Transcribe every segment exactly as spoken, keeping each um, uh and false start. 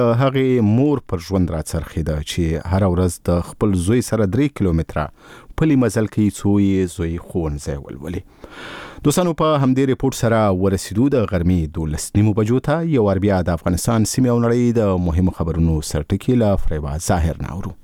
هغه مور پر ژوند را څرخیده چې هر ورځ د خپل زوی سره درې کیلومتره پلی مزل کوي څو یې زوی ښوونځی ولولي. دوستانو په همدې ریپورت سره ورسېدو د غرمې دولس نیمو بجو ته یو وار بیا د افغانستان سیمې او نړۍ د مهمو خبرونو سرټکي له فریبا ظاهر نه اورو.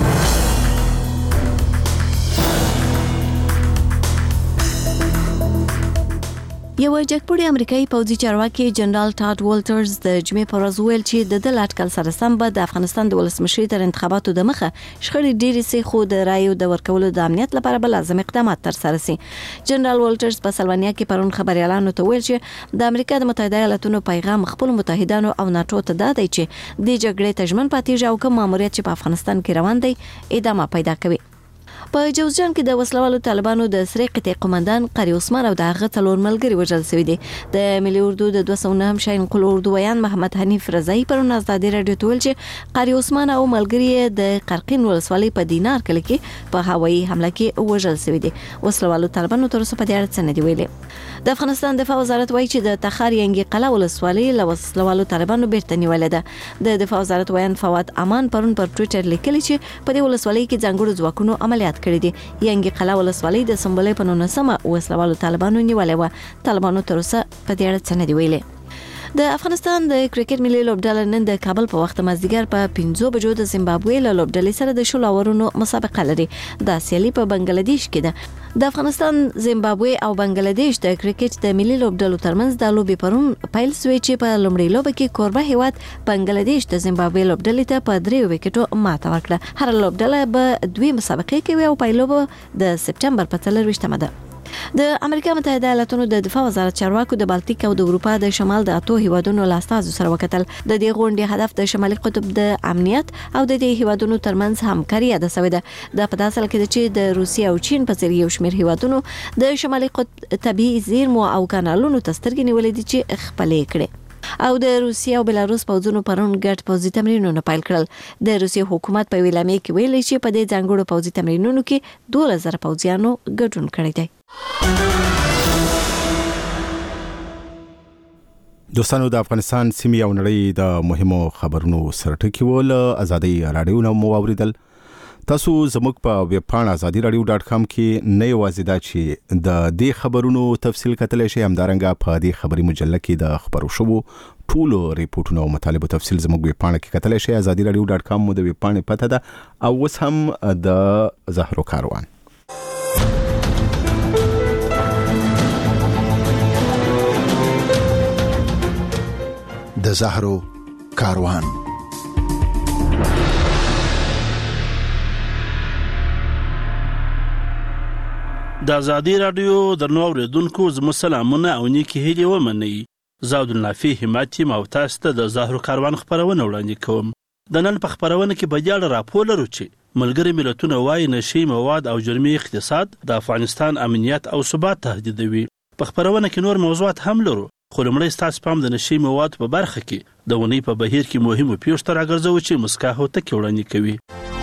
یو جګپوړی امریکایي پوځي چارواکي جنرال ټاډ والټرز د جمعې پر ورځ ویل چې د دې اټکل سره سم به د افغانستان د ولسمشرۍ تر انتخاباتو د مخه شخړې ډېرې سي، خو د رایو د ورکولو د امنیت لپاره به لازم اقدامات ترسره سي. جنرال والټرز په سلوانیا کې پرون خبريالانو ته ویل چې د امریکا د متحده ایالاتونو پیغام خپل متحدانو او ناتو ته دا دی چې د جګړې تجمن پاتې او کوم ماموریت چې په افغانستان کې روان دی ادامه پیدا کوي. په جوزجان کې د وسلوالو طالبانو د سرې قطعې قومندان قاری عثمان او د هغه څلور ملګري وژل شوي دي. د ملي اردو د دوه سوه نهم شاهین قل اردو ویان محمد حنیف رضایی پرون ازادي رادیو ته ویل چې قاری عثمان او ملګري د قرقین ولسوالۍ په دینار کلی کې په هوایي حمله کې وژل شوي دي. وسلوالو طالبانو تر اوسه په دې اړه څه نه دي ویلي. د افغانستان دفاع وزارت وایي چې د تخار ینګي قلعه ولسوالۍ له وسلوالو طالبانو بیرته نیولې ده. د دفاع وزارت ویان فواد امان پرون پر ټوئیټر لیکلی چې په دې ولسوالۍ کې ځانګړو ځواکونو عملیات کړی دي. ینګي قلعه ولسوالۍ د سمبولې په نولسمه وسلوالو طالبانو نیولې و. طالبانو تر اوسه په دې اړه څه نه دی ویلي. د افغانستان د کرکټ ملي لوبډله نن د کابل په وخت مازدیګر په پنځو بجو د زیمبابوې له لوبډلې سره د شلو اورونو مسابقه لري. دا سیالي په بنگلاديش کې ده. د افغانستان، زیمبابوې او بنگلاديش د کرکټ د ملي لوبډلو ترمنځ د لوبې پرون پیل شوې چې په لومړۍ لوبه کې کوربه هیواد بنگلاديش د زیمبابوې لوبډلې ته په درې وکټو ماته ورکړه. هر لوبډله به دوه مسابقې کوي او پیلوبه د سپټمبر په څلرویشتمه ده. د امریکا متحده ایالاتونو د دفاع وزارت چارواکو د بالتیک او د اروپا د شمال د اتو هیوادونو له استازو سره وکتل. د دې غونډې هدف د شمالي قطب د امنیت او د دې هیوادونو ترمنځ همکاري ده سوې ده. د په داسل کې چې د روسیې او چین په څیر یو شمېر هیوادونو د شمالي قطب طبيعي زیرمو او کانالونو تسترګې نیولې دي چې خپلې کړي. او د روسیې او بلاروس پوځونو پرون ګډ پوځي تمرینونه پیل کړل. د روسیې حکومت په ویلامې کې ویلي چې په دې ځانګړو پوځي تمرینونو کې دوه زره پوځیانو ګډون کړی دی. دوستانو، د افغانستان سیمې او نړۍ د مهمو خبرونو سرټکي ول ازادي رادیو نو مو اوریدل. تاسو زموږ په ویب پاڼه ازادي رادیو ډاټ کام کې نه یوازې دا چې د دې خبرونو تفصیل کتلی شئ، همدارنګه په دې خبري مجله کې د خبرو شوو ټولو ریپورتونو او مطالبو تفصیل زموږ ویب پاڼه کې کتلی شئ. ازادي رادیو ډاټ کام مو د ویب پاڼې پته ده. او اوس هم د زهرو کاروان. د زهرو کاروان. د ازادي رادیو درنو اوریدونکو زموږ سلامونه او نیکی هیلې ومنئ. زه عبدالنافع همت یم او تاسو ته د زهرو کاروان خپرونه وړاندې کوم. د نن په خپرونه کې به یاړه راپور لرو چې ملګري ملتونه وایي نشي مواد او جرمي اقتصاد د افغانستان امنیت او ثبات تهدیدوي. په خپرونه کې نور موضوعات هم لرو، خو لومړی ستاسو پام د نشي مواد په برخه کې د ونې په بهیر کې مهمو پیښو ته راګرځوو چې مسکا هوتکې وړاندې کوي.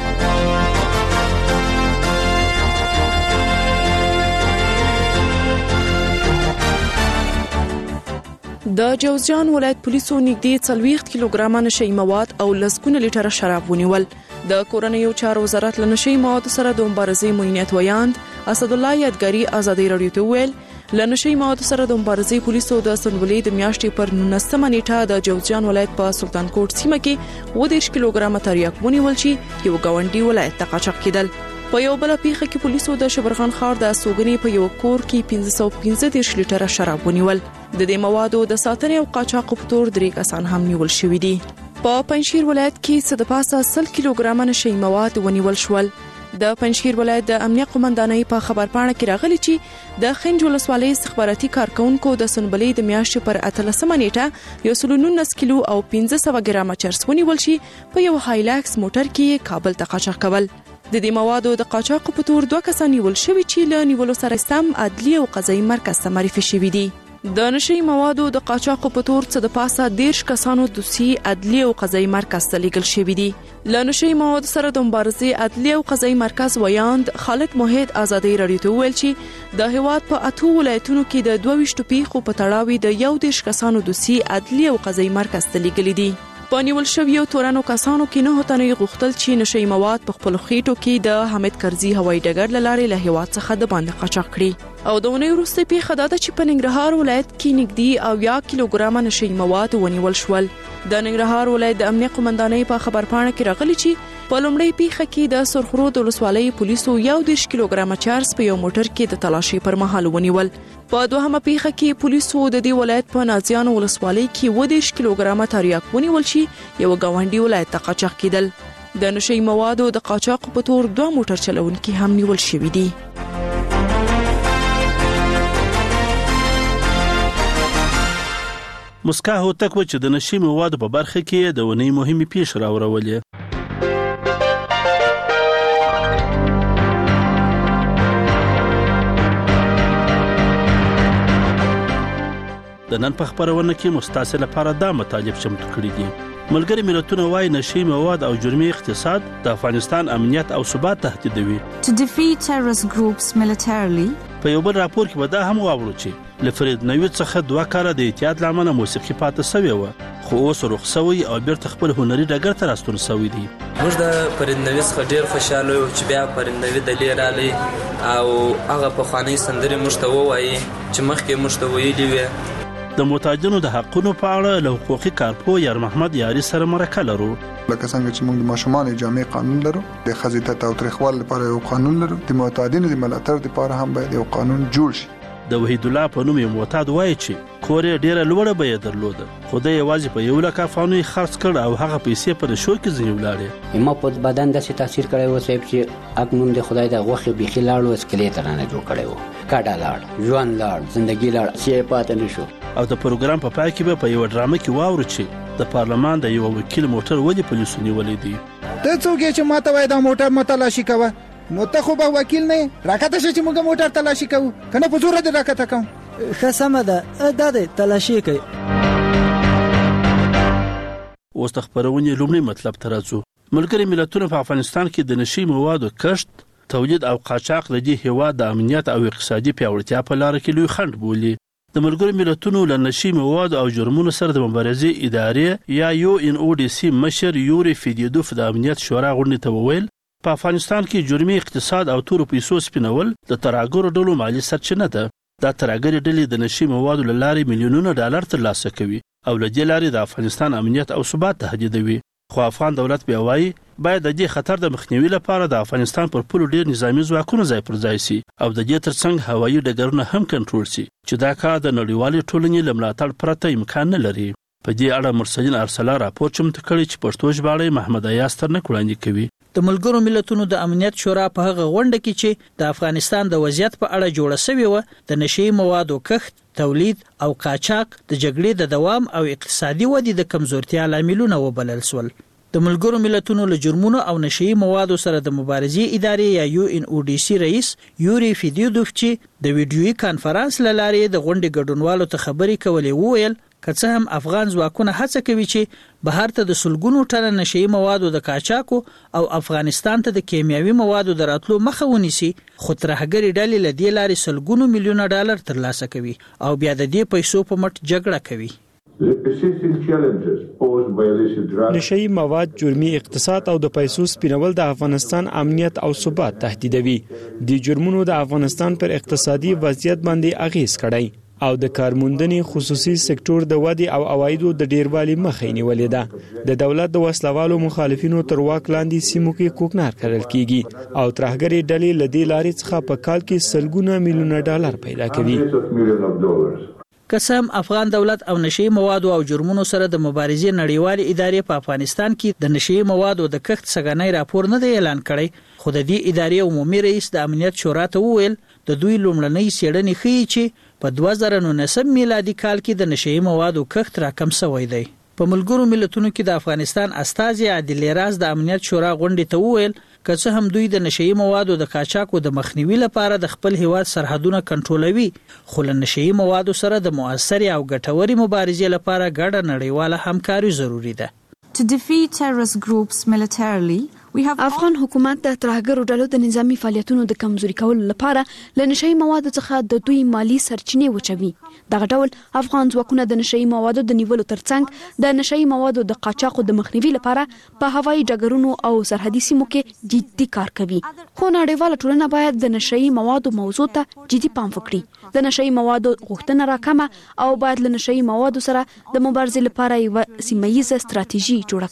د جوزجان ولایت پولیسو نږدې څلوېښت کیلوګرامه نشي مواد او لسګونه لیټره شراب ونیول. د کورنیو چارو وزارت له نشي موادو سره د مبارزې معینیت ویاند اسد الله یادګاری ازادي رادیو ته ویل له نشي موادو سره د مبارزې پولیسو د سنبلې د میاشتې پر نولسمه نیټه د جوزجان ولایت په سلطان کوټ سیمه کې اووه دېرش کیلوګرامه تریاک ونیول چې یو ګاونډي ولایت ته قاچاق کېدل. په یو بل پیښه کې پولیسو د شبرغان ښار د سوګنې په یو کور کې پنځه سوه پنځه دېرش لیټره شراب ونیول. د دې موادو د ساتنې او قاچاق په تور درې کسان هم نیول شوي دي. په پنځشیر ولایت کې څه د پاسه سل کیلوګرامه نشي مواد ونیول شول. د پنځشیر ولایت د امنیه قومندانۍ په خبرپاڼه کې راغلي چې د خنج ولسوالۍ استخباراتي کارکونکو د سنبلې د میاشتې پر اتلسمه نیټه یو سل نولس کیلو او پنځه سوه ګرامه چرس ونیول شي په یو هایلاکس موټر کې کابل ته قاچاق کول. د دې موادو د قاچاق په تور دوه کسان نیول شوي چې له نیولو سره سم عدلي او قضایي مرکز ته معرفي شوي دي. د نشي موادو د قاچاق په تور څه د پاسه دېرش کسانو دوسي عدلي او قضایي مرکز ته لیږل شوي دي. له نشي موادو سره د مبارزې عدلي او قضایي مرکز ویاند خالد موحد ازادي رادیو ته ویل چې د هیواد په اتو ولایتونو کې د دوه ویشتو پیښو په تړاو د یو دېرش کسانو دوسي عدلي او قضایي مرکز ته لیږلي دي. په نیول شویو تورنو کسانو کې نه تنوي غوښتل چې نشي مواد په خپل خېټو کې د حامد کرزي هوایي ډګر لارې له هیواد څخه د باندې قاچاق کړي او د ونې وروسته پیښه دا ده چې په ننګرهار ولایت کې نږدې اویا کیلوګرامه نشي مواد ونیول شول. د ننګرهار ولایت د امنیت قومندانۍ په خبرپاڼه کې راغلي چې په لومړۍ پیښه کې د سرخرود ولسوالۍ پولیسو یو دېرش کیلوګرامه چارس په یو موټر کې د تلاشي پر مهال ونیول. په دوهمه پیښه کې پولیسو د دې ولایت په نازیانو ولسوالۍ کې اووه دېرش کیلوګرامه تریاک ونیول چې یو گاونډي ولایت ته قاچاق کېدل. د نشي موادو د قاچاق په تور دوه موټر چلونکي هم نیول شوي دي. مسکا هوتک و چې د نشي موادو په برخه کې د ونې مهمه پیښه راوړولې. د نن په خبرونه کې مستاسل لپاره دا مطالب چمتو کړی دي. ملګری ملتونه وايي نشي مواد او جرمي اقتصاد د افغانستان امنیت او ثبات تهدیدوي. To defeat terrorist groups militarily. په یو بل راپور کې به دا هم واورو چې لفرید نوید څخه دوه کاله د احتیاط لامل موسیقي پاتې شوی و خو اوس رخصوي او بیرته خپل هنري ډګر ته راستون شوی دی. موږ د فرید نوید څخه ډیر خوشاله یو چې بیا فرید نوید د لیرالي او هغه په خاني سندري موږ ته وایي چې مخکې موږ ته ویلي وي. د متاجرونو د حقونو په اړه له حقوقي کارپو یار محمد یاري سره مرکه لرو. لکه څنګه چې موږ د ماشومان جامع قانون لرو، د خزیته تاوتریخوال لپاره یو قانون لرو، د معتادینو د ملاتړ لپاره هم باید یو قانون جوړ شي. د وحید الله په نوم یو معتاد وایي چې کور یې ډیره لوړه بیه درلوده خو د یوازې په یو لک افغانۍ خرڅ کړ او هغه پیسې په شو کې ځنې ولاړې. ما په بدن داسې تاثیر کړی و چې اګنوم د خدای د غوښې بیخي لاړو اسکلیټ رانه جوړ کړی و. کاډه لاړ، ژوند لاړ، زندګي لاړ، چې پاتې نشو. او د پروګرام په پای کې به په یو ډرامه کې واورو چې د پارلمان د یو وکیل موټر ولې پولیسو نیولې دي. ته څوک یې چې ماته وای دا موټر متلاشي کوه؟ نو ته خو به وکیل نه راکته شې چې موږ موټر تلاشي کوو کنه په زور دې راکته کوم. ښه سمه ده دا دې تلاشي کوي. اوس د خبرونې لومړی مطلب ته راځو. ملګري ملتونه په افغانستان کې د نشي موادو کښت، تولید او قاچاق د دې هیواد د امنیت او اقتصادي پیاوړتیا په لار کې لوی خنډ بولي. د ملګرو ملتونو له نشي موادو او جرمونو سره د مبارزې ادارې یا یو ان او ډي سي مشر یوري فیدیدوف د امنیت شورا غونډې ته وویل په افغانستان کې جرمي اقتصاد او تورو پیسو سپینول د ترهګرو ډلو مالی سرچینه ده. دا ترهګري ډلې د نشي موادو له لارې میلیونونه ډالر ترلاسه کوي او له دې لارې د افغانستان امنیت او ثبات تهدیدوي. خو افغان دولت بیا وایي باید د دې خطر د مخنیوي لپاره د افغانستان پر پولو ډیر نظامی ځواکونه ځای پر ځای سي او د دې ترڅنګ هوایي ډګرونه هم کنټرول سي چې دا کار د نړیوالې ټولنې له ملاتړ پرته امکان نه لري. په دې اړه مرسلین ارسلا راپور چمتو کړی چې پښتو ژباړه محمد ایاز تر نه وړاندې کوي. د ملګرو ملتونو د امنیت شورا په هغه غونډه کې چې د افغانستان د وضعیت په اړه جوړه شوې و د نشي موادو کښت، تولید او قاچاق د جګړې د دوام او اقتصادي ودې د کمزورتیا لاملونه وبلل شول. د ملګرو ملتونو له جرمونو او نشي موادو سره د مبارزې ادارې یا یو ان او ډي سي رئیس یوري فیدیدوف چې د ویډیویي کانفرنس له لارې د غونډې ګډونوالو ته خبرې کولې وویل که څه هم افغان ځواکونه هڅه کوي چې بهر ته د سلګونو ټنه نشي موادو د قاچاقو او افغانستان ته د کیمیاوي موادو د راتلو مخه ونیسي خو ترهګري ډلې له دې لارې سلګونو میلیونه ډالر ترلاسه کوي او بیا د دې پیسو په مټ جګړه کوي. نشئی مواد، جرمي اقتصاد او د پیسو سپینول د افغانستان امنیت او ثبات تهدیدوي. د جرمونو د افغانستان پر اقتصادي وضعیت باندې اغیز کړی او د کارموندنې خصوصي سکتور د ودې او عوایدو د ډیروالي مخه نیولې ده. د دولت د وسلوالو مخالفینو تر واک لاندې سیمو کې کوکنار کړل کیږي او ترهګري ډلې لدی لارې څخه په کال کې سلګونه میلیونه ډالر پیدا کوي. قسم افغان دولت او نشي موادو او جرمونو سره د مبارزې نړیوالې ادارې په افغانستان کې د نشي موادو د کښت سګنۍ راپور نه دی اعلان کړی خو د دې ادارې عمومي رئیس د امنیت شورا ته وویل د دوی لومړنۍ څېړنې ښیي چې په دوه زره نولس میلادي کال کې د نشي موادو کښت راکم شوی دی. په ملګرو ملتونو کې د افغانستان استازي عادل راز د امنیت شورا غونډې ته وویل که څه هم دوی د نشي موادو د قاچاقو د مخنیوي لپاره د خپل هیواد سرحدونه کنټرولوي خو له نشي موادو سره د مؤثرې او ګټورې مبارزې لپاره ګډه نړیواله همکاري ضروری ده. To defeat terrorist groups militarily, افغان حکومت د ترهګرو ډلو د نظامی فعالیتونو د کمزوري کولو لپاره له نشئی موادو څخه د دوی مالی سرچینې وچوي. دغه ډول افغان ځواکونه د نشئی موادو د نیولو ترڅنګ د نشئی موادو د قاچاقو د مخنیوي لپاره په هوایي ډګرونو او سرحدي سیمو کې جدي کار کوي. خو نړیواله ټولنه باید د نشئی موادو موضوع ته جدي پام وکړي. د نشئی موادو غوښتنه راکمه او باید له نشئی موادو سره د مبارزې لپاره یو سیمه‌ییزه ستراتیژي جوړه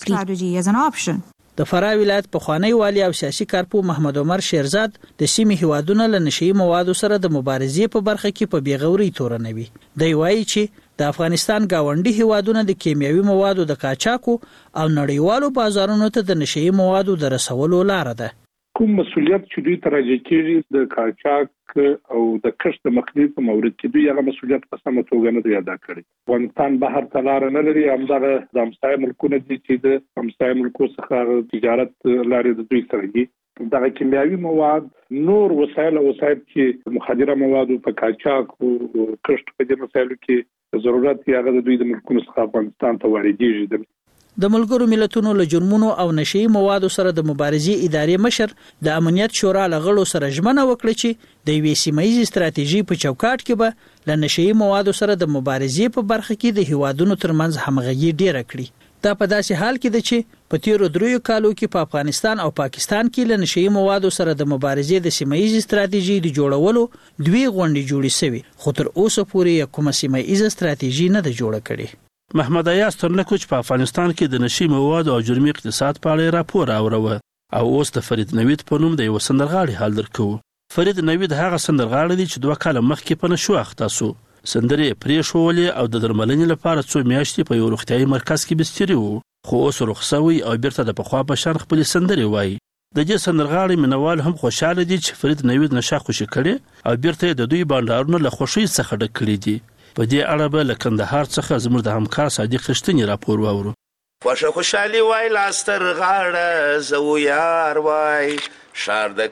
کړي. د فراه ولایت پخوانی والی او سیاسي کارپو محمد عمر شیرزاد د سیمې هیوادونو له نشئی موادو سره د مبارزې په برخه کې په بیغوري تورنوي. دی وایي چې د افغانستان گاونډي هیوادونو د کیمیاوي موادو د قاچاقو او نړیوالو بازارونو ته د نشئی موادو د رسولو لار ده. کوم مسولیت چې دوی ترجیح کړي د قاچاق او د کښت د مخنیوي په مورد کې دوی هغه مسولیت په سمه توګه نه دی ادا کړی. افغانستان بهر ته لار نه لري، همدغه د همسایه ملکونه دي چې د همسایه ملکو څخه تجارت لارې د دوی سره دي. دغه کیمیاوي مواد نور وسایل او وسایل چې مخدره مواد په قاچاق او کښت په دې مسایلو کې ضرورت یې هغه د دوی د ملکونو څخه افغانستان ته واردېږي. د ملګرو ملتونو له جرمونو او نشئی موادو سره د مبارزې ادارې مشر د امنیت شورا لغړو سره ژمنه وکړه چې د یوې سیمه‌ییزې ستراتیژي په چوکاټ کې به له نشئی موادو سره د مبارزې په برخه کې د هیوادونو ترمنځ همغږي ډیره کړي. دا په داسې حال کې ده چې په تیرو دریو کالو کې په افغانستان او پاکستان کې له نشئی موادو سره د مبارزې د سیمه‌ییزې ستراتیژي د جوړولو دوی غونډې جوړې شوې، خو تر اوسه پورې کومه سیمه‌ییزه ستراتیژي نه ده جوړه کړې. محمد ایاز ترلکوچ په افغانستان کې د نشئی موادو او جرمي اقتصاد په اړه راپور اوروه او اوس د فرید نوید په نوم د یو سندرغاړي حال درکو. فرید نوید هغه سندرغاړی دی چې دوه کاله مخکې په نشو اخته شو. سندرې پرې شوولې او د درملنې لپاره څو میاشتې په یو روغتیايي مرکز کې بستري وو، خو اوس رخصوي او بیرته د پخوا په شان خپل سندرې وایي. د دې سندرغاړي مینوال هم خوشاله دي چې فرید نوید نشه خوشي کړي او بیرته د دوی بانډارونه له خوشي څخه ډک کړي دي. په دې اړه به له کندهار څخه زموږ د همکار صادق رښتینی راپور واورو. خوښه خوشحالي وای لاستر غاړه زو یار وای شار د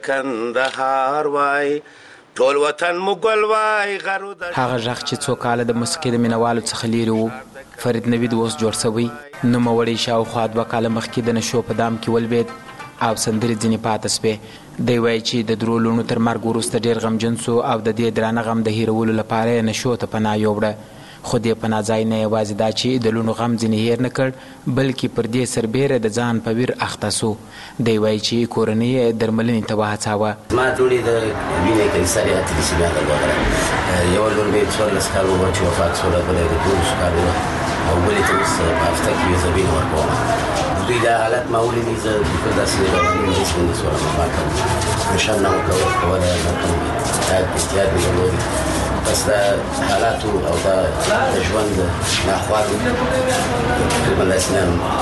کندهار وای ټول وطن مګل وای غرو د هغه ځخ چې څو کاله د موسیقي د مینوالو څخه لري وو. فرید نوید اوس جوړ شوی، نو موري شاوخوا دوه کاله مخکې د نشو په دام کې ولوید او سندرې ځینې پاتې سوې. دی وایي چې د درو لوڼو تر مرګ وروسته ډېر غمجن سو او د دې درانه غم د هیرولو لپاره یې نشو ته پناه یووړه. خو دې پناه ځای نه یوازې دا چې د لوڼو غم ځینې هیر نه کړ، بلکې پر دې سربیره د ځان په ویر اخته سو. دی وایي چې کورنۍ یې درملنې ته وهڅاوه. زما لوڼې د وینې کیساري اتلې سیمه درلودله. یوه لور مې څوارلس کال وه چې وفات شوله، بله یې د دولسو کال وه او بلې ته اوس په هفته کې یې زه وینه ورکوم. دوی دا حالت ما ولیدې، زه بالکل داسې رواني هېڅ مې نسوله ما کوم نشه نه وه کولی نه کوم احتیاط مې درلودې. بس دا حالاتو او دا د ژوند ناخوالو همداسې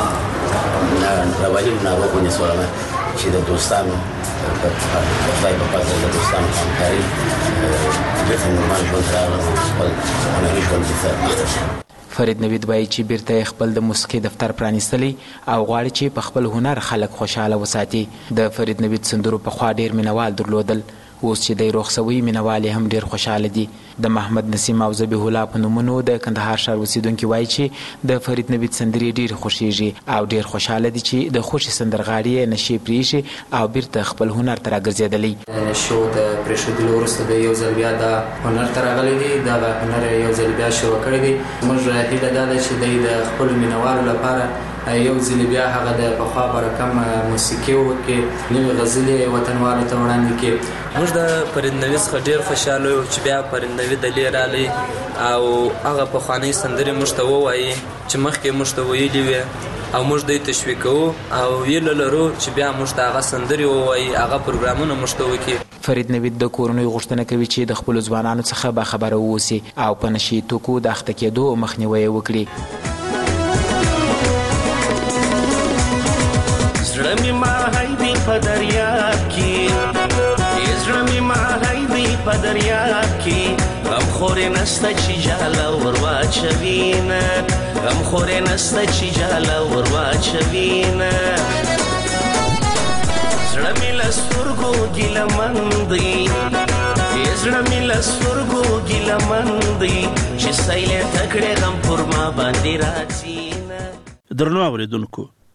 نه رواني ناروغ ونیسوله چې د دوستانو د خدای په فضل د دوستانو په همکاري بېرته نورمال ژوند ته راغلم او خپل هنري ژوند بېرته مخته شوم. فرید نوید وایي چې بیرته خپل د موسیقي دفتر پرانیستلی او غواړي چې په خپل هنر خلک خوشحاله وساتي. د فرید نوید سندرو پخوا ډېر مینوال درلودل، اوس چې دی روغ شوی مینوال هم ډېر خوشحاله دي. د محمد نسیم او ذبیح الله په نومونو د کندهار ښار اوسیدونکي وایي چې د فرید نوید سندرې ډېرې خوښیږي او ډېر خوشحاله دي چې د خوشې سندرغاړي یې نشې پرېښي او بیرته خپل هنر ته راګرځېدلی. نشو د پرېښودلو وروسته د یو ځل بیا د هنر ته راغلی دی، دغه هنر یو ځل بیا شروع کړی دی. موږ هیله دا ده چې دی د خپلو مینوالو لپاره یو ځل بیا هغه د پخوا برکم موسیقي وکړي، نوې غزلې وطنوالو ته وړاندې کړي. موږ د فرید نوید څخه ډېر خوشحاله یو چې بیا فرید نوید دلې رالی او هغه پخوانۍ سندرې موږ ته ووایي چې مخکې موږ ته ویلي وې او موږ دوی تشویق کوو او هیله لرو چې بیا موږ ته هغه سندرې ووایي، هغه پروګرامونه موږ ته وکړي. فرید نوید د کورنۍ غوښتنه کوي چې د خپلو ځوانانو څخه باخبره واوسي او په نشي توکو د اخته کېدو مخنیوی وکړي. زړه مې ماهی دی په دریاب کې، زړه مې ماهی دی په دریاب کې، غمخورې نسته چې جاله ور واچوینه، غمخورې نسته چې جاله ور واچوینه. زړه مې له سترګو ګیلمن دی، زړه مې له سترګو ګیلمن دی، چې سیلې تکړې غم پر ما باندې راځینه. درنو اوریدونکو،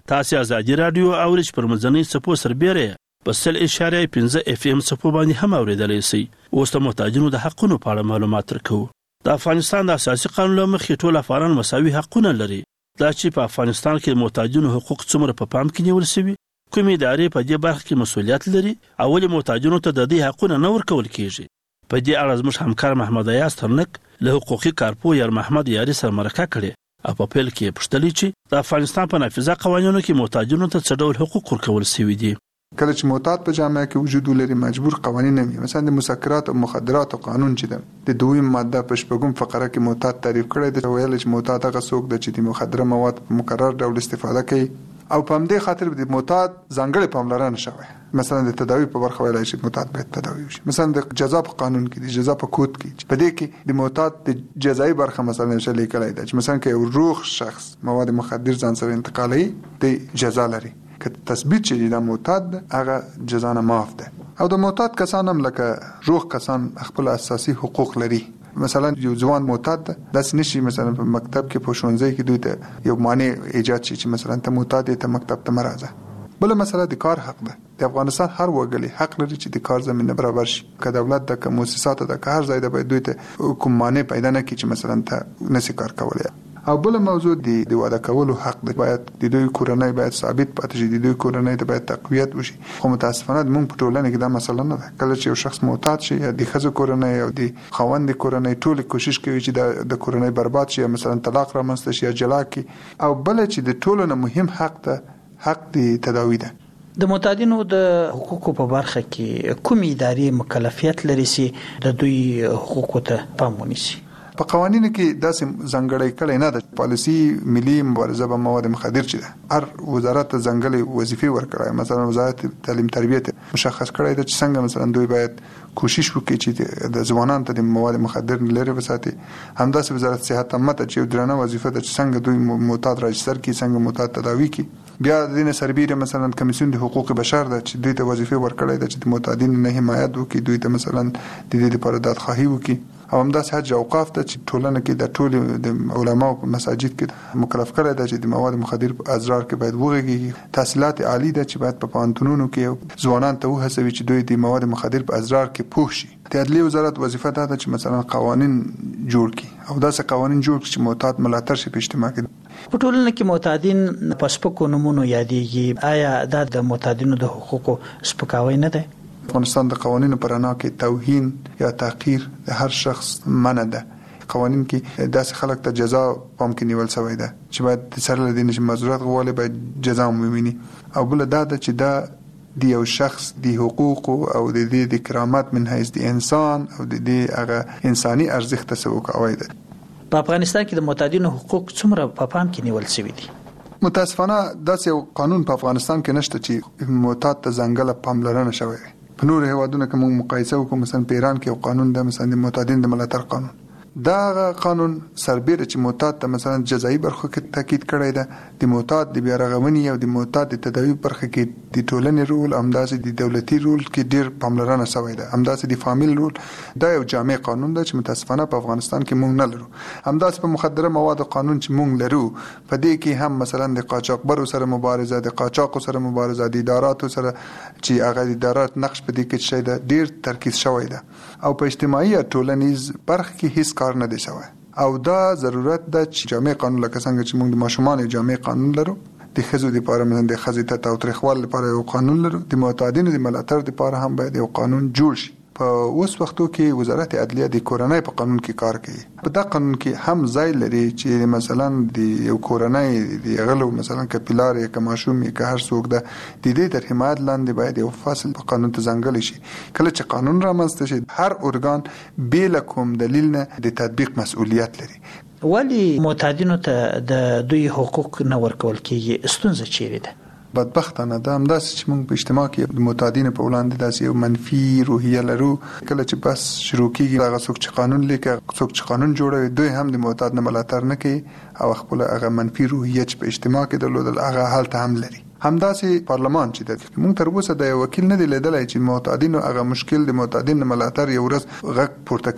تاسو ازادي رادیو اورج پر مزنی سپو سربېره په سل اشاریه پنځه اف ام سپو باندې هم اوریدلی شئ. اوس د محتاجینو د حقونو په اړه معلومات ورکوو. د افغانستان د اساسي قانون له مخې ټول افغانان مساوي حقونه لري. دا چې په افغانستان کې محتاجینو حقوق څومره په پام کې نیول شوي، کومې ادارې په دې برخه کې مسؤلیت لري او ولې محتاجینو ته د دې حقونه نه ورکول کیږي. په دې اړه زموږ همکار محمد ایاز ترنک له حقوقي کارپو یار محمد یاري سره مرکه کړې او په پیل کې پوښتلې چې د افغانستان په نافذه قوانینو کې محتاجینو ته څه ډول حقوق ورکول شوي دي. کله چې معتاد په جامعه کې وجود لري مجبور قوانین وي، مثلا د مسکرات او مخدرات قانون چې ده د دویم ماده په شپږم فقره کې معتاد تعریف کړی دی، ویل چې معتاد هغه څوک دی چې د مخدره مواد په مکرر ډول استفاده کوي او په همدې خاطر د معتاد ځانګړې پاملرنه شوی. مثلا د تداوی په برخه ویلای شي معتاد باید تداوی وشي. مثلا د جزا په قانون کې د جزا په کود کې په دې کې د معتاد د جزایي برخه مثلا شلې کړای دی چې مثلا کې یو روغ شخص مواد مخدر ځان سره انتقالوي د جزا لري، که تثبیت چې د معتاد هغه جزا نه معاف ده. او د معتاد کسان هم لکه روغ کسان خپل اساسي حقوق لري. مثلا یو ځوان معتاد ده داسې نشي مثلا په مکتب کې په ښوونځي کې دوی ته یو معنی ایجاد شي چې مثلا ته معتاد ته مکتب ته مرزه. بل مسله د کار حق ده. د افغانستان هر وګړي حق لري چې د کار زمينه برابر شي. که دولت د مؤسسات د هر ځای د باید دوی ته کوم معنی پیدا نه کړي چې مثلا ته نسی کار کولای. او بل موضوع دی د واده کولو حق دی. باید د دوی کورنۍ باید ثابت پاتې شي، د دوی کورنۍ ته باید تقویت وشي. خو متاسفانه موږ په ټولنه کې دا مسله نه ده. کله چې یو شخص معتاد شي یا د ښځو کورنۍ او د خاوند کورنۍ ټول کوشش کوي چې د کورنۍ برباد شي، مثلا طلاق رامنځته شي یا جلا کی. او بل چې د ټولو نه مهم حق ده حق د تداوی ده. د معتادینو د حقوقو په برخه کې کومې ادارې مکلفیت لري چې د دوی حقوقو ته پام ونیسي؟ په قوانینو کې داسې ځانګړی کړی نه ده. پالیسي ملي مبارزه به مواد مخدر چې ده هر وزارت ته ځانګړې وظیفې ورکړی. مثلا وزارت تعلیم تربیت مشخص کړی ده چې څنګه مثلا دوی باید کوشش وکړي چې د ځوانانو ته د مواد مخدر لري وساتي. همداسې وزارت صحت عامه ته چې درنه وظیفه ده چې څنګه دوی معتاد راجستر کړي، څنګه معتاد تداوی کړي. بیا د دې سربیره مثلا کمیسیون د حقوق بشر ده چې دوی ته وظیفه ورکړی ده چې د معتادینو نه حمایت وکړي، دوی ته مثلا د دې لپاره دادخواهي وکړي. او همداسې حج اوقاف ته چې ټولنه کې د ټول د علماو په مساجد کې مکلف کړی ده چې د مواد مخدر په ازرار کې باید وغږیږي. تحصیلات عالی ده چې باید په پوهنتونونو کې ځوانان ته وهڅوي چې دوی د مواد مخدر په ازرار کې پوه شي. د عدلیې وزارت وظیفه ده چې مثلا قوانین جوړ کړي او داسې قوانین جوړ کړي چې معتاد ملاتړ شي په اجتماع کې. په ټولنه کې معتادین په سپکو نومونو یادېږي. آیا دا د معتادینو د حقوقو سپکاوی نه ده؟ افغانستان د قوانینو پر انا کې توهین یا تحقیر د هر شخص منع ده. قوانین کې داسې خلک ته جزا پام کې نیول شوی ده چې باید سره لدین چې معذورات غواړي باید جزا ومني. او بل دا ده چې دا د یو شخص د حقوق او د دې د کرامت من حیث د انسان او د دې هغه انساني ارزښت ته سوکاوی ده. په افغانستان کې د معتادینو حقوق څومره په پام کې نیول شوی دي؟ متاسفانه داسې یو قانون په افغانستان کې نشته چې معتاد ته ځانګړې پاملرنه شوی وي. په نور هیوادونو کې موږ مقایسه وکړو، مثلا په ایران کې یو قانون ده، مثلا د معتادین د ملاتړ قانون. دا قانون سربیره چې معتاد ته مثلا جزایي برخه کې تاکید کړی ده. د معتاد د بیا رغونې او د معتاد د تداوی برخه کې د ټولنې رول، همداسې د دولتي رول کې ډیر پاملرنه شوی ده. همداسې د فامیل رول. دا یو جامع قانون ده چې متاسفانه په افغانستان کې موږ نه لرو. همداسې په مخدره مواد قانون چې موږ لرو په دې کې هم مثلا د قاچاقبرو سره مبارزه، د قاچاقو سره مبارزه، د اداراتو سره چې هغه د ادارات نقش په دې کې شي ده ډیر ترکیز شوی ده. او په اجتماعي او ټولنیز برخه کې هیڅ کار نه دی شوی. او دا ضرورت ده چې جامع قانون لکه څنګه چې موږ د ماشومان جامع قانون لرو، د ښځو لپاره مثلا د ښځې ته تاوتریخوالي لپاره یو قانون لرو، د معتادینو د ملاتړ لپاره هم باید یو قانون جوړ شي. په اوس وختو کې وزارت عدلیه د کورنۍ په قانون کې کار کوي. په دا قانون کې هم ځای لري چې مثلا د یو کورنۍ د غلو مثلا کپیلار یا کماشوم یا هر څوک ده د دې تر حمایت لاندې باید یو فصل په قانون ته ځانګړی شي. کله چې قانون رامنځته شي هر ارګان بلا کوم دلیل نه د تطبیق مسؤلیت لري. ولی معتادینو ته د دوی حقوق نه ورکول کېږي؟ ستونزه چیرې ده؟ بدبختانه ده همداسې چې موږ په اجتماع کې د معتادینو په وړاندې داسې یو منفي روحیه لرو. کله چې بس شروع کېږي هغه څوک چې قانون لیکي، څوک چې قانون جوړوي، دوی هم د معتاد نه ملاتړ نه کوي او خپل هغه منفي روحیه چې په اجتماع کې درلودل هغه حالت هم لري. همداسې پارلمان چې د موږ تر اوسه د وکیل نه دی لیدلی چې معتادینو هغه مشکل د معتادین ملاتړ یو ورځ غږ پورته کړي.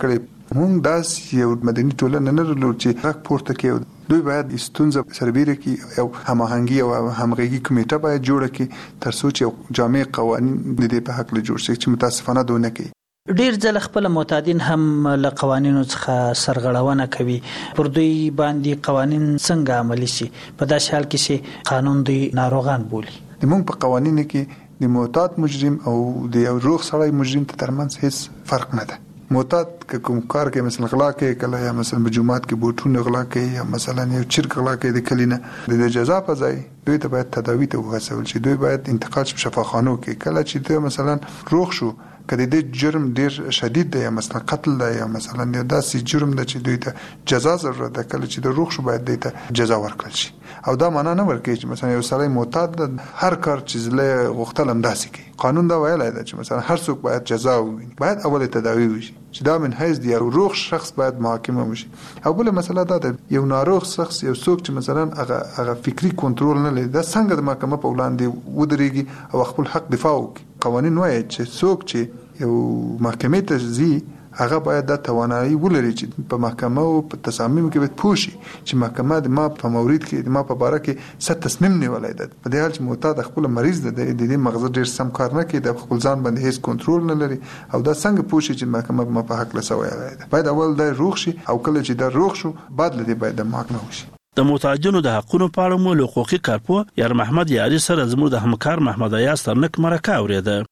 موږ داس یو مدني ټولنه نه لرو چې حق پورته کوي. دوی باید ستونزه سربېره کې او هماهنګي او همغږي کمیټه باید جوړه کړي تر څو چې جامع قوانين د دې په حق له جوړ شي چې متاسفانه دونه کوي. ډیر ځل خپل معتادین هم له قوانینو څخه سرغړونه کوي. پر دوی باندې قوانین څنګه عملي شي په داسې حال کې چې قانون دوی ناروغان بولي؟ موږ په قوانینو کې د معتاد مجرم او د یو روغ سړی مجرم ته ترمنځ هیڅ فرق نه ده. معتاد که کوم کار کوي مثلا غلا کوي کله یا مثلا په جمعات کې بوټونه غلا کوي یا مثلا یو چرګ غلا کوي د کلینه د جزا په ځای دوی ته باید تداوی ته وهڅول شي. دوی باید انتقال شي شفاخانو کې. کله چې دوی مثلا روغ شو کله د جرم ډیر شدید دی یا مثلا قتل دی یا مثلا یو داسې جرم دی چې دوی ته جزا ضرورت ده، کله چې د روغ شو باید دوی ته جزا ورکړل شي. او دا معنا نه ورکوي چې مثلا یو سړی معتاد هر کار چې زله غوښتل هم داسې کوي. قانون دا ویلای دی چې مثلا هر څوک باید جزا وویني، باید اول تداوی وشي چې دا من حیث دی یو روغ شخص باید محاکمه وشي. او بل مسله دا ده یو ناروغ شخص یو څوک چې مثلا هغه هغه فکری کنټرول نه لري دا څنګه د محکمه په وړاندې ودرېږي او خپل حق دفاع وکړي. قوانین وایي چې څوک چې یو محکمې ته ځي هغه باید د توانایي ولري چې په محکمه او په تصامیم کې باید پوه شي چې محکمه د ما په مورید کې د ما په باره کې څه تصمیم نیولی ده. په دې حال چې معتاد خپل مریض ده د دې مغزه ډېر سم کار نه کوي، د خپل ځان باندې هیڅ کنټرول نه لري او دا څنګه پوه شي چې محکمه په ما په حق له څه ویلی ده. باید اول دا روغ شي او کله چې دا روغ شو بعد له دې باید د محاکمه وشي. د معتادینو د حقونو په اړه مو له حقوقي کارپوه یار محمد یاري سره زموږ د همکار محمد ایاز ترنک مرکه اورېده.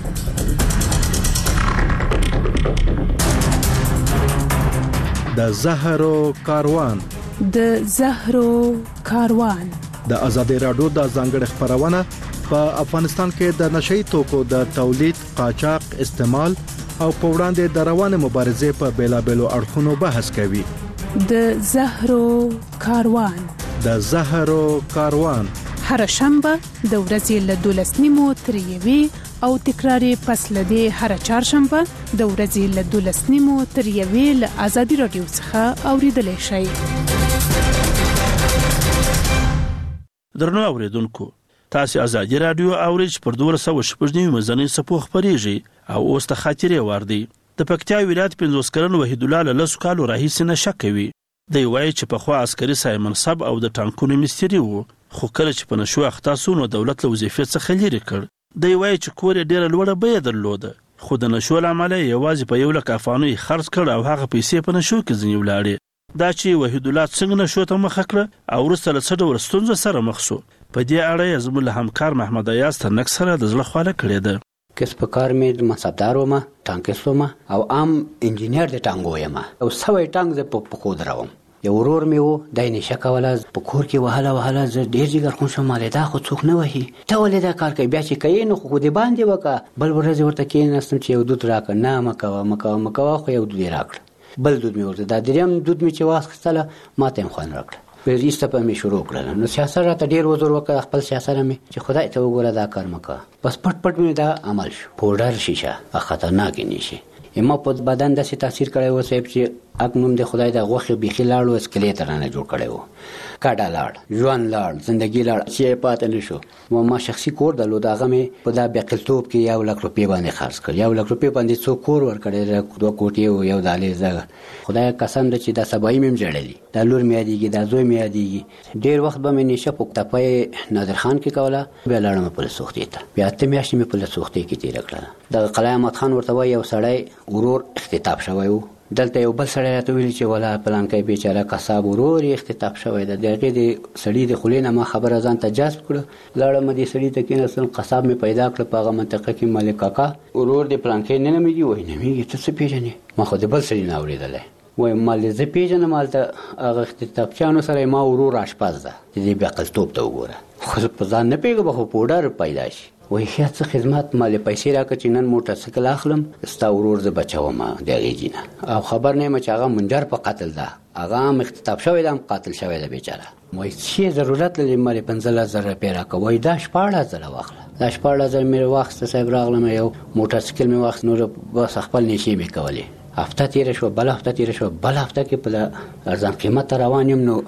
د زهرو کاروان د زهرو کاروان د ازادي راډیو د ځانګړي خبرونه په افغانستان کې د نشئی توکو د تولید، قاچاق، استعمال او په وړاندې د روانه مبارزې په بیلابېلو اړخونو بحث کوي. د زهرو کاروان د زهرو کاروان هر شنبه د ورځې له دولس نیمو تر یوې او تکراری پس لدی هر چهارشنبه د ورځې له دولس نیمو تر یوې له ازادي راډیو څخه اوریدلای شئ. درنو اوریدونکو، تاسو ازادي راډیو اورئ پر دوه سوه شپږ نیمه مزنی سپو خبريږي او اوس ته خاطرې واردی. د پکتیا ولایت پنځوس کلن وحید الله له لس کالو راهیسې نشه کوي. دی وایي چې په خوا عسکري سای منصب او د ټانکونو مستری وو، خو کله چې په نشو اخته سو نو دولت له وظیفې څخه لرې کړ. دی وایي چې کور یې ډېره لوړه بیه درلوده، خو د نشو له امله یوازې په یو لک افغانۍ خرڅ کړ او هغه پیسې په نشو کې ځینې ولاړې. دا چې وحید الله څنګه نشو ته مخه کړه او وروسته له څه ډول ستونزو سره مخ شو، په دې اړه یې زموږ له همکار محمد ایاز ترنک سره د زړه خواله کړې ده. کس په کار مې منصبدار وم، ټانکست وم او عام انجینیر د ټانګو یم او سوی ټانک زه په پښو دروم. یو ورور مې و دای نشه کوله په کور کې وهله وهله زه ډېر جګر خون شوم. مالې دا خو څوک نه وهي، ته ولې دا کار کوي؟ بیا چې کوي نو خو دې باندې وکړه. بل ورځ ورته کېناستم چې یو دود راکړه. نه مه کوه مه کوه مه کوه خو یو دود یې راکړه. بل دود مې ورته دا درېیم دود مې چې واخیستله ما ته یې خوند راکړه. ایسته په مې شروع کړله. نو سیاست راته ډېر وزر وکړه خپل سیاست مې چې خدای ته وګوره دا کار مه کوه. بس پټ پټ مې دا عمل شو. پوډر شیشه خطرناکې نشي ما په بدن داسې تاثیر کړی و صاحب چې اکنون د خدای د غوښې بیخي لاړ و، اسکلیت رانه جوړ کړی و. کاډه لاړ، ژوند لاړ، زندګي لاړ، چې پاتې نه شو. ما شخصي کور درلود، هغه مې په دا بېقلتوب کې یو لک روپۍ باندې خرڅ کړ. یو لک روپۍ باندې څو کور ورکړی، دوه کوټې و، یو دهلیز. خدای قسم ده چې دا سبایي مې هم ژړلي، دا لور مې یادېږي، دا زوی مې یادېږي. ډېر وخت به مې نشه په تپه نادر خان کې کوله. بیا لاړم پولیس سوختې ته، بیا اته میاشتې مې پولیس سوختې کې تېره کړله. دغه قلعه احمد خان ورته وایي یو سړی ورور اختطاف شوی و. دلته یو بل سړی راته ویلي چې ولا پلانکی بیچاره قصاب ورور یې اختطاف شوی ده. د هغې د سړي د خولې نه ما خبره ځان ته جذب کړه. لاړم دې سړي ته کېناستم، قصاب مې پیدا کړه په هغه منطقه کې. ملک کاکا ورور د پلانکی نه نومېږي؟ وایي نومېږي. ته څه پېژنې؟ ما خو د بل سړي نه اورېدلی. وایي مالې زه پېژنم، هلته هغه اختطافچیانو سره ما ورور اشپز ده. د دې بېعقلتوب ته وګوره. خو په ځان نه پوهېږم خو پوډر پیدا شي. وایي ښه څه خدمت، مالې پیسې راکړه چې نن موټرسایکل اخلم، ستا ورور زه بچوم د هغې جینه. او خبر نه یم چې هغه منجر په قتل ده، هغه هم اختطاف شوی ده، هم قاتل شوی ده بیچاره. وایي څه ضرورت لري؟ مالې پنځلس زره روپۍ راکړه. وایي دا شپاړس زره واخله. دا شپاړس زره مې واخیسته صاحب، راغلم یو موټرسایکل مې واخیست. نور بس خپل نشې مې کولې. هفته تېره شوه، بله هفته تېره شوه، بله هفته کې په ارزان قیمته روان یم. نو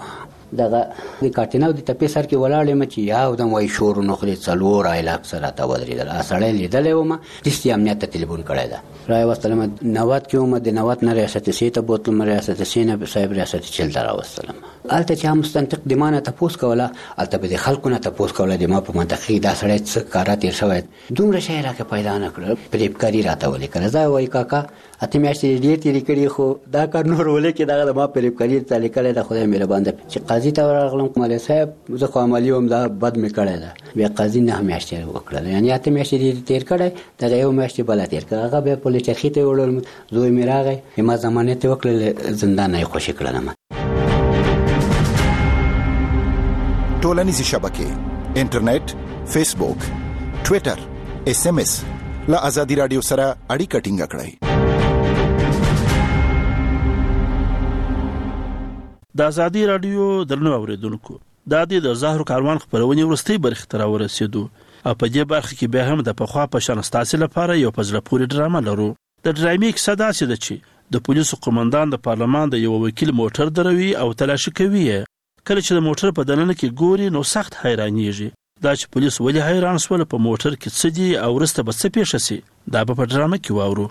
دغه د کارتیناو د تپې سر کې ولاړ یم چې یو دم وایي شور ونخلي څلور علاق سره راته ودرېدل. سړی لیدلی وم دستي امنیت ته تلیفون کړی ده رایې واستلم. نوات کې وم د نوات نه ریاست سي ته بوتلم، ریاست سي نه صاحب ریاست چل ته راوستلم. هلته چې هم مستنطق د ما نه تپوس کوله، هلته به د خلکو نه تپوس کوله د ما په منطقه کې دا سړی څه کاره تېر شوی دومره شی راکې پیدا نه کړل. فریبکاري راته ولیکله. زه وایي کاکا اته میاشتې ډېر تېرې کړي خو دا کار نور ولیکې دغه د ما فریبکاري ته لیکلی ده. خدای مهربان ده چې قاضي ته ورغلم، مولوي صاحب زه خو عملي وم دا بد مې کړی ده. بیا قاضي نه میاشتې وکړل، یعنې اته میاشتې دې تېر کړی، دغه یو میاشتې بله تېر کړه. هغه بیا پولې چرخي ته یې وړلم، زوی مې راغی ما ضمانت یې وکړل، زندان نه یې خوشي کړلم. ټولنیزې شبکې انټرنیټ، فیسبوک، ټویټر، اس ام اس له ازادي رادیو سره اړیکه ټینګه کړئ. د ازادي رادیو درنو اوریدونکو، دا د زهرو کاروان خبرونه ورستۍ برخه تر ورسېدو او په دې برخه کې به هم د پخوا په شان ستاسو لپاره یو پزله پوری ډرامه لرو. د ډرامې کیسه داسې ده چې د پولیسو قومندان د پارلمان د یو وکیل موټر دروي او تلاشي کوي. کله چې د موټر په دننه کې ګوري نو سخت حیرانېږي دا چې پولیس ولې حیران سول، په موټر کې څه دي او وروسته به څه پیښه شي. دا به په ډرامه کې واورو.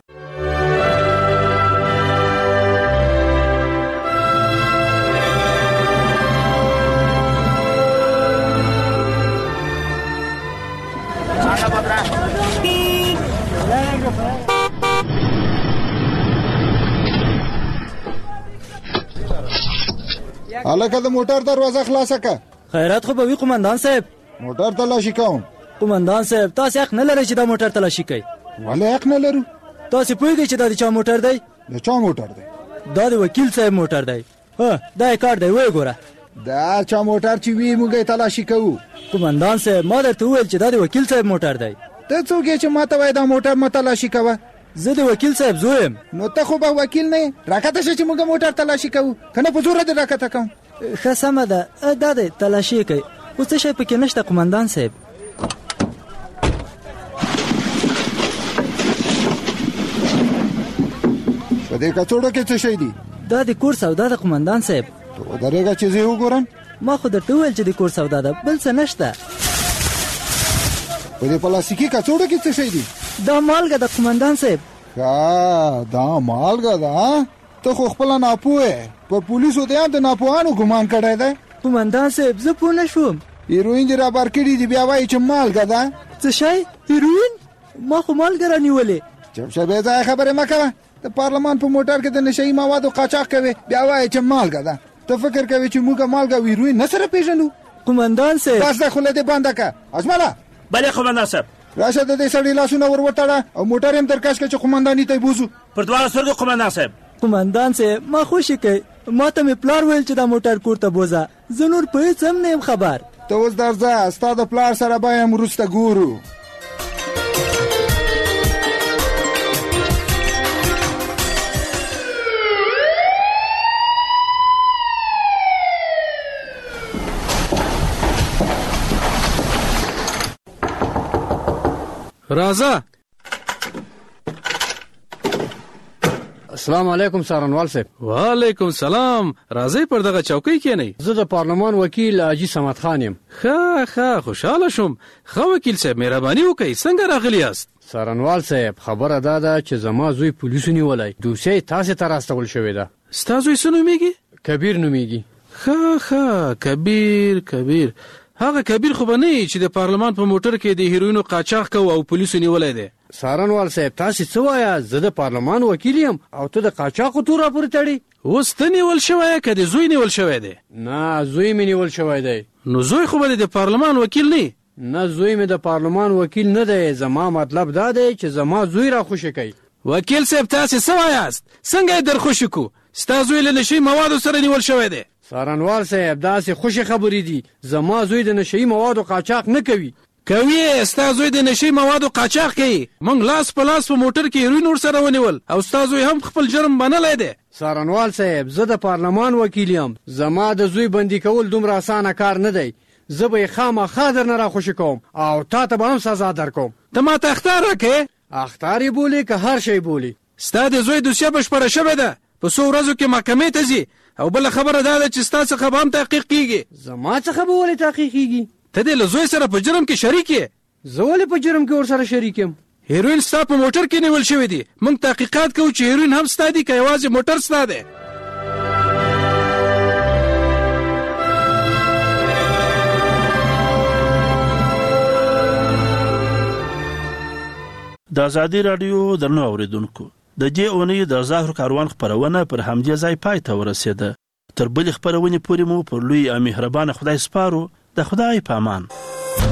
الکه د موټر دروازه خلاصه که. خیرات خو به وي قومندان صاحب. موټر تلاشي کوم. قومندان صاحب تاسو حق نه لرئ چې دا موټر تلاشي کوي. ولې حق نه لرو؟ تاسو پوهیږئ چې دا د چا موټر دی؟ د چا موټر دی؟ دا د وکیل صاحب موټر دی. ها دا یې کار دی، وایي ګوره. دا چا موټر چې وي موږ یې تلاشي کوو. قومندان صاحب ما درته وویل چې دا د وکیل صاحب موټر دی. ته څوک یې چې ما ته وایې دا موټر مه تلاشي کوه؟ زه د وکیل صاحب زوی یم. نو ته خو به وکیل نه یې، راکته شه چې موږ موټر تلاشي کوو، که نه په زوره دې راکته کوم. ښه سمه ده، دا دی تلاشي کوي. اوس څه شی پکې نشته قومندان صاحب. په دې کڅوړو کې څه شی دي؟ دا د کور سودا ده قومندان صاحب. ته ودرېږه چې زه وګورم. ما خو درته وویل چې د کور سودا ده، بل څه نشته. په دې پلاستیکي کڅوړو کې څه شی دي؟ دا مالګه ده قومندان صاحب. ښه دا مالګه ده. ته خو خپله ناپوه یې. په پولیسو دې هم د ناپوهانو ګمان کړی دی. قومندان صاحب زه پوه نه شوم. هیروین دې رابر کړي دي، بیا وایي چې مالګه ده. څه شی؟ هیروین؟ ما خو مالګه رانیولې. چپ شه، بې ځایه خبرې مه کوه. د پارلمان په موټر کې د نشهیي موادو قاچاق کوي، بیا وایي چې مالګه ده. ته فکر کوي چې موږ مالګه او هیروین نه سره پېژنو؟ قومندان صاحب بس ده، خوله دې بنده که. اجمله بله قومندان صاحب راشه د دې سړي لاسونه ور وتړه او موټر هم درکش کړه چې قومنداني ته یې بوځو. پر دواړو سترګو قومندان صاحب. قومندان صاحب ما خوشي کوي، ما ته مې پلار ویل چې دا موټر کور ته بوځه، زه نور په هېڅ هم نه یم خبر. ته اوس درځه، ستا د پلار سره به یم وروسته ګورو. راځه. السلام علیکم سارنوال صاحب. وعلیکم سلام. راځئ پر دغه چوکۍ کېنئ. زه د پارلمان وکیل حاجي صمد خان یم. ښه ښه خوشحاله شوم. ښه وکیل صاحب مهرباني وکئ، څنګه راغلی یاست؟ سارنوال صاحب خبره دا ده چې زما زوی پولیسو نیولی، دوسیه تاسې ته راستول شوې ده. ستا زوی څه نومیږي؟ کبیر نومیږي. ښه ښه کبیر کبیر هغه کبیر خو به نه چې د پارلمان په موټر کې د هیروینو قاچاق کوي او پولیسو نیولی دی. سارنوال صاحب تاسې څه وایه؟ زه د پارلمان وکیل یم او ته د قاچاقو تور راپورې تړي. اوس ته نیول شوی که د زوی نیول شوی دی؟ نه زوی مې نیول شوی دی. نو زوی خو به د پارلمان وکیل نه؟ نه زوی مې د پارلمان وکیل نه دی. زما مطلب دا دی چې زما زوی را خوشي کوي. وکیل صاحب تاسې څه وایاست؟ څنګه یې در خوشي کو؟ ستا زوی له نشهیي موادو سره نیول شوی دی. سارنوال صاحب داسې خوشي خبرې دي. زما زوی د نشهیي موادو قاچاق نه کوي. کوي؟ ستا زوی د نشهیي موادو قاچاق کوي. موږ لاس په لاس په موټر کې هیروین ورسره ونیول او ستا زوی هم خپل جرم منلی دی. سارنوال صاحب زه د پارلمان وکیل یم. زما د زوی بندي کول دومره اسانه کار نه دی. زه به یې خامخا درنه را خوشي کوم او تا ته به هم سزا در کوم. ته ما ته اخطار راکې؟ اخطار یې بولي که هر شی بولي. ستا د زوی دوسیه بشپړه شوې ده. په څو ورځو کې محکمې ته ځي او بل خبره دا ده چې ستاسو څخه به هم تحقیق کیږي. زما څخه به ولې تحقیق کیږي؟ ته دې له زوی سره په جرم کې شریک یې. زه ولې په جرم کې ورسره شریک یم؟ هیروین ستا په موټر کې نیول شوی دی. موږ تحقیقات کوو چې هیروین هم ستا دی که یوازې موټر ستا دی. د ازادي رادیو درنو اوریدونکو، د دې اونۍ د ظاهر کاروان خبرونه پر همدې ځای پای ته ورسېده. تر بلې خبرونې پورې مو پر لوی او مهربانه خدای سپارو. د خدای په امان.